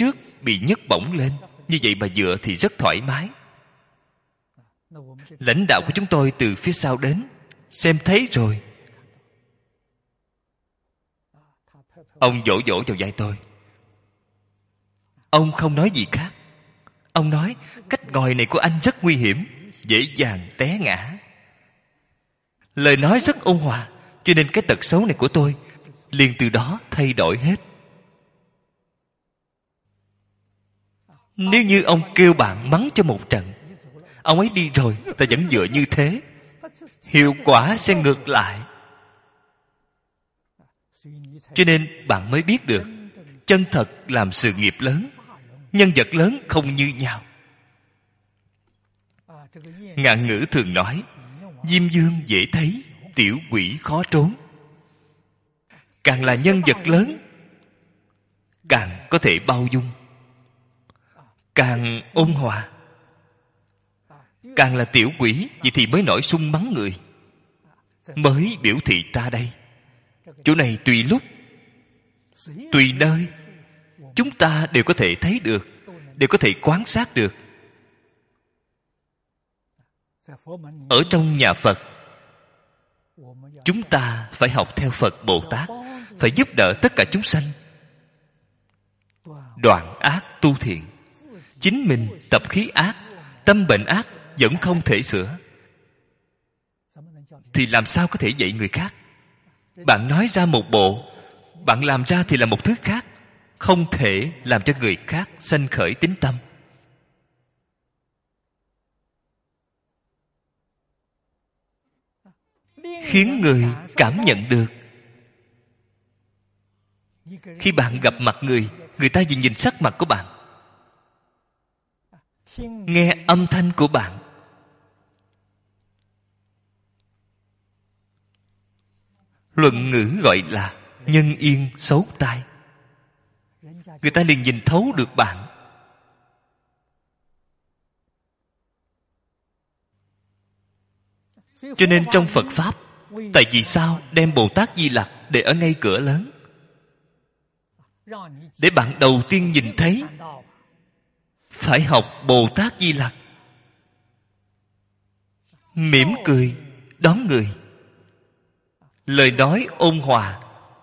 trước bị nhấc bổng lên. Như vậy mà dựa thì rất thoải mái. Lãnh đạo của chúng tôi từ phía sau đến, xem thấy rồi. Ông vỗ vỗ vào vai tôi. Ông không nói gì khác. Ông nói cách ngồi này của anh rất nguy hiểm, dễ dàng té ngã. Lời nói rất ôn hòa, cho nên cái tật xấu này của tôi liền từ đó thay đổi hết. Nếu như ông kêu bạn mắng cho một trận, ông ấy đi rồi, ta vẫn dựa như thế, hiệu quả sẽ ngược lại. Cho nên bạn mới biết được chân thật làm sự nghiệp lớn, nhân vật lớn không như nhau. Ngạn ngữ thường nói diêm vương dễ thấy, tiểu quỷ khó trốn. Càng là nhân vật lớn, càng có thể bao dung, càng ôn hòa. Càng là tiểu quỷ, vậy thì mới nổi xung mắng người, mới biểu thị ta đây. Chỗ này tùy lúc, tùy nơi, chúng ta đều có thể thấy được, đều có thể quan sát được. Ở trong nhà Phật, chúng ta phải học theo Phật Bồ Tát, phải giúp đỡ tất cả chúng sanh đoạn ác tu thiện. Chính mình tập khí ác, tâm bệnh ác vẫn không thể sửa, thì làm sao có thể dạy người khác? Bạn nói ra một bộ, bạn làm ra thì là một thứ khác, không thể làm cho người khác sanh khởi tín tâm. Khiến người cảm nhận được. Khi bạn gặp mặt người, người ta chỉ nhìn sắc mặt của bạn, nghe âm thanh của bạn, luận ngữ gọi là nhân yên xấu tai. Người ta liền nhìn thấu được bạn. Cho nên trong Phật Pháp, tại vì sao đem Bồ Tát Di Lặc để ở ngay cửa lớn? Để bạn đầu tiên nhìn thấy, phải học Bồ Tát Di Lặc, mỉm cười đón người, lời nói ôn hòa.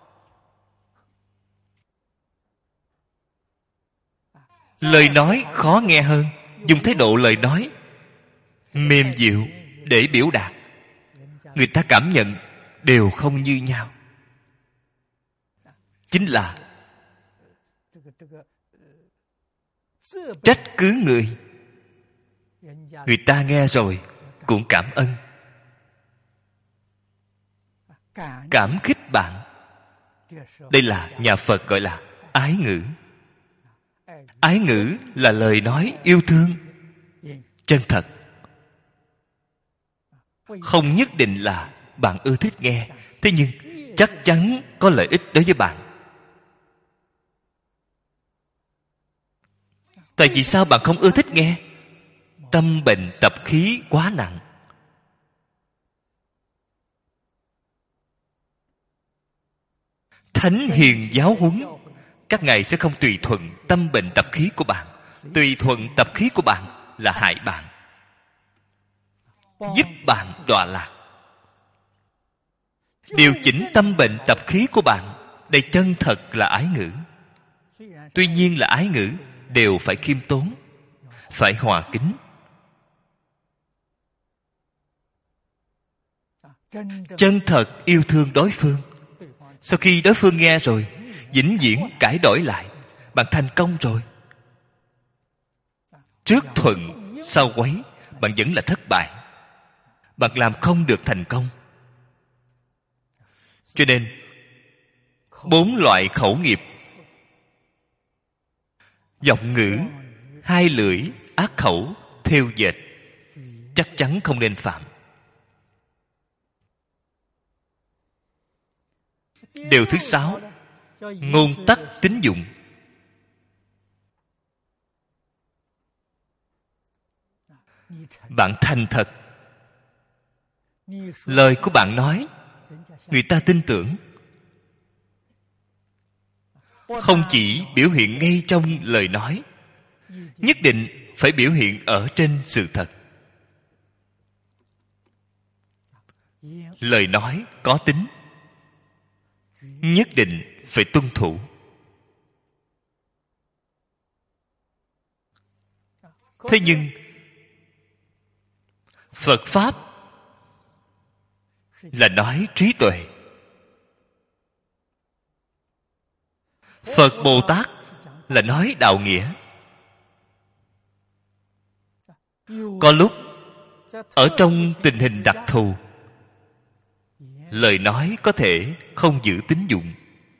Lời nói khó nghe hơn, dùng thái độ lời nói mềm dịu để biểu đạt, người ta cảm nhận đều không như nhau. Chính là trách cứ người, người ta nghe rồi cũng cảm ơn, cảm khích bạn. Đây là nhà Phật gọi là ái ngữ. Ái ngữ là lời nói yêu thương chân thật. Không nhất định là bạn ưa thích nghe, thế nhưng chắc chắn có lợi ích đối với bạn. Tại vì sao bạn không ưa thích nghe? Tâm bệnh tập khí quá nặng. Thánh hiền giáo huấn, các ngài sẽ không tùy thuận tâm bệnh tập khí của bạn. Tùy thuận tập khí của bạn là hại bạn, giúp bạn đọa lạc. Điều chỉnh tâm bệnh tập khí của bạn, đây chân thật là ái ngữ. Tuy nhiên là ái ngữ, đều phải khiêm tốn, phải hòa kính. Chân thật yêu thương đối phương. Sau khi đối phương nghe rồi, vĩnh viễn cải đổi lại, bạn thành công rồi. Trước thuận sau quấy, bạn vẫn là thất bại, bạn làm không được thành công. Cho nên 4 loại khẩu nghiệp: vọng ngữ, hai lưỡi, ác khẩu, thêu dệt, chắc chắn không nên phạm. Điều thứ 6, ngôn tắc tín dụng. Bạn thành thật, lời của bạn nói người ta tin tưởng. không chỉ biểu hiện ngay trong lời nói, nhất định phải biểu hiện ở trên sự thật. Lời nói có tính, nhất định phải tuân thủ. Thế nhưng Phật Pháp là nói trí tuệ. Phật Bồ Tát là nói đạo nghĩa. Có lúc ở trong tình hình đặc thù, lời nói có thể không giữ tín dụng.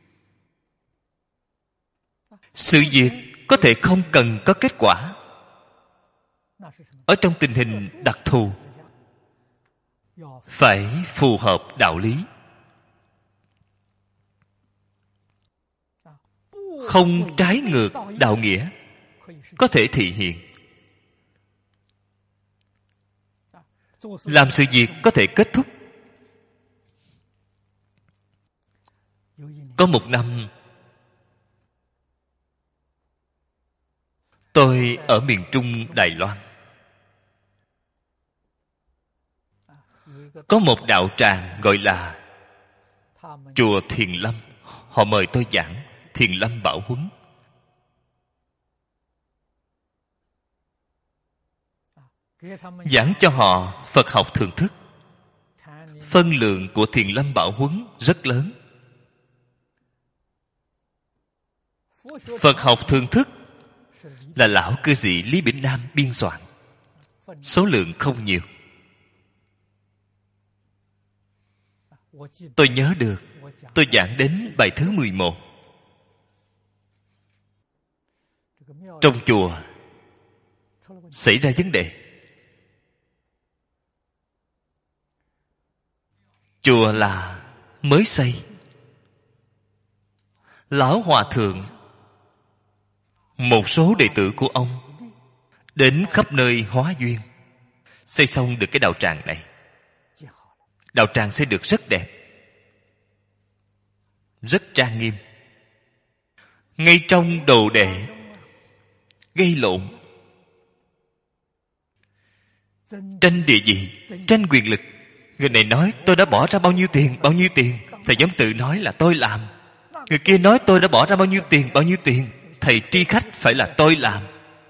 Sự việc có thể không cần có kết quả. Ở trong tình hình đặc thù, phải phù hợp đạo lý, không trái ngược đạo nghĩa, có thể thị hiện. Làm sự việc có thể kết thúc. Có một năm, tôi ở miền Trung Đài Loan. Có một đạo tràng gọi là Chùa Thiền Lâm. Họ mời tôi giảng Thiền Lâm Bảo Huấn. Giảng cho họ Phật học thưởng thức. Phân lượng của Thiền Lâm Bảo Huấn rất lớn. Phật học thưởng thức là lão cư sĩ Lý Bỉnh Nam biên soạn. Số lượng không nhiều. Tôi nhớ được, tôi giảng đến bài thứ 11. Trong chùa xảy ra vấn đề. Chùa là mới xây. Lão hòa thượng, một số đệ tử của ông đến khắp nơi hóa duyên, xây xong được cái đạo tràng này. Đạo tràng xây được rất đẹp, rất trang nghiêm. Ngay trong đồ đệ gây lộn, tranh địa vị, tranh quyền lực. Người này nói tôi đã bỏ ra bao nhiêu tiền. Thầy giám tự nói là tôi làm. Người kia nói tôi đã bỏ ra bao nhiêu tiền. Thầy tri khách phải là tôi làm.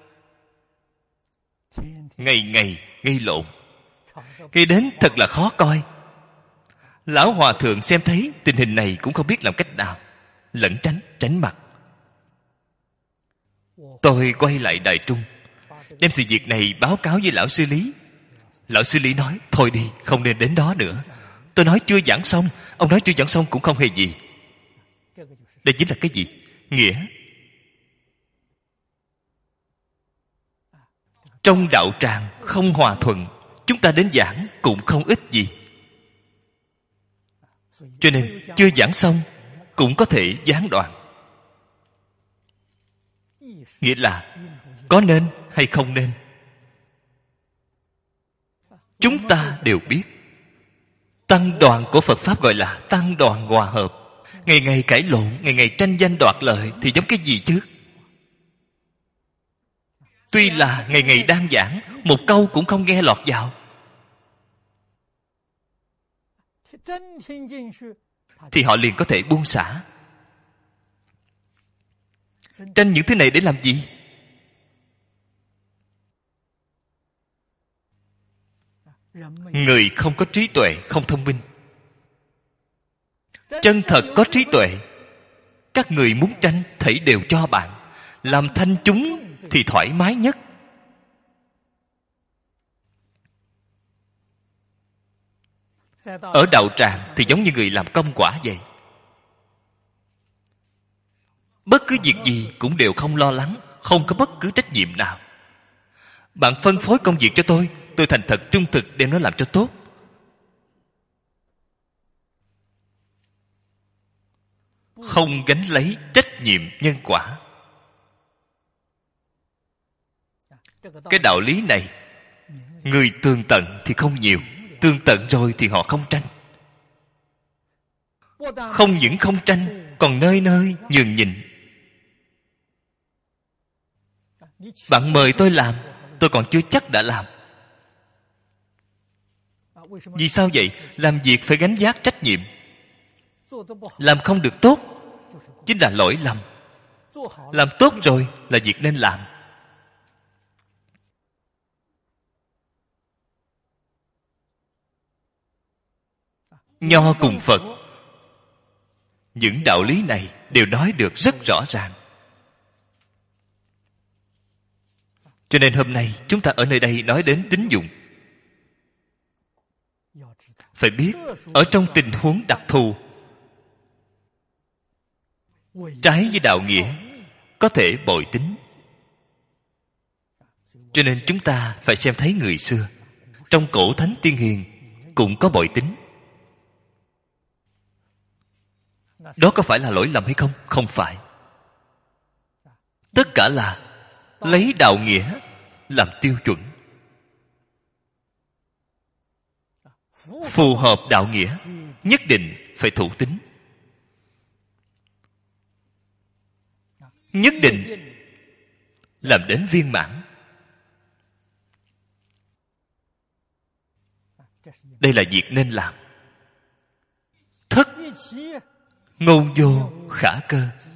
Ngày ngày gây lộn, gây đến thật là khó coi. Lão hòa thượng xem thấy tình hình này cũng không biết làm cách nào, lẩn tránh mặt. Tôi quay lại Đài Trung, đem sự việc này báo cáo với lão sư Lý. Lão sư Lý nói thôi đi, không nên đến đó nữa. Tôi nói chưa giảng xong. Ông nói chưa giảng xong cũng không hề gì. Đây chính là cái gì? Nghĩa. Trong đạo tràng không hòa thuận, chúng ta đến giảng cũng không ích gì. Cho nên chưa giảng xong cũng có thể gián đoạn. Nghĩa là có nên hay không nên, chúng ta đều biết. Tăng đoàn của Phật Pháp gọi là tăng đoàn hòa hợp. Ngày ngày cãi lộn, ngày ngày tranh danh đoạt lợi thì giống cái gì chứ? Tuy là ngày ngày đang giảng, một câu cũng không nghe lọt vào, thì họ liền có thể buông xả. Tranh những thứ này để làm gì? Người không có trí tuệ, không thông minh. Chân thật có trí tuệ, các người muốn tranh thảy đều cho bạn. Làm thanh chúng thì thoải mái nhất. Ở đạo tràng thì giống như người làm công quả vậy. Bất cứ việc gì cũng đều không lo lắng, không có bất cứ trách nhiệm nào. Bạn phân phối công việc cho tôi thành thật trung thực đem nó làm cho tốt. Không gánh lấy trách nhiệm nhân quả. Cái đạo lý này, người tường tận thì không nhiều, tường tận rồi thì họ không tranh. Không những không tranh, còn nơi nơi nhường nhịn. Bạn mời tôi làm, tôi còn chưa chắc đã làm. Vì sao vậy? Làm việc phải gánh vác trách nhiệm. Làm không được tốt chính là lỗi lầm. Làm tốt rồi là việc nên làm. Nho cùng Phật, những đạo lý này đều nói được rất rõ ràng. Cho nên hôm nay chúng ta ở nơi đây nói đến tín dụng. Phải biết, ở trong tình huống đặc thù, trái với đạo nghĩa, có thể bội tín. Cho nên chúng ta phải xem thấy người xưa, trong cổ thánh tiên hiền cũng có bội tín. Đó có phải là lỗi lầm hay không? Không phải. Tất cả là lấy đạo nghĩa làm tiêu chuẩn. Phù hợp đạo nghĩa, nhất định phải thủ tín. Nhất định làm đến viên mãn. Đây là việc nên làm. Thất ngôn vô khả cơ.